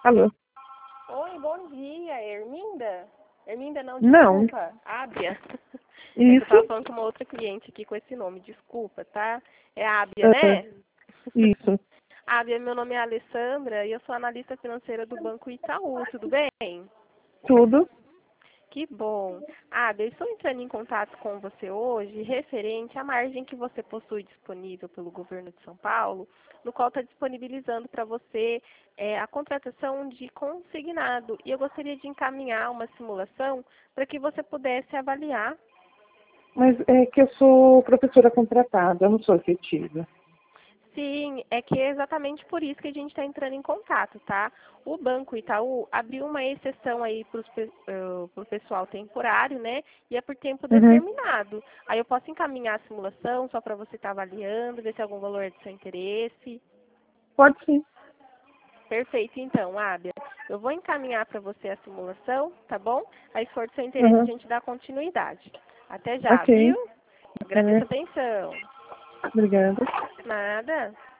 Alô? Oi, bom dia, Herminda? Herminda não, Não. desculpa, Ábia. É que Isso? eu tava falando com uma outra cliente aqui com esse nome, desculpa, tá? É Ábia, Ah, né? isso. Ábia, meu nome é Alessandra e eu sou analista financeira do Banco Itaú, tudo bem? Tudo? Que bom. Ábia, eu estou entrando em contato com você hoje referente à margem que você possui disponível pelo governo de São Paulo, no qual está disponibilizando para você a contratação de consignado. E eu gostaria de encaminhar uma simulação para que você pudesse avaliar. Mas é que eu sou professora contratada, eu não sou efetiva. Sim, é que é exatamente por isso que a gente está entrando em contato, tá? O Banco Itaú abriu uma exceção aí para o pessoal temporário, né? E é por tempo Uhum. determinado. Aí eu posso encaminhar a simulação só para você estar avaliando, ver se algum valor é do seu interesse. Pode sim. Perfeito, então, Ábia. Eu vou encaminhar para você a simulação, tá bom? Aí, se for do seu interesse, a Uhum. gente dá continuidade. Até já, Ok. viu? Agradeço É, a atenção. obrigada. Nada.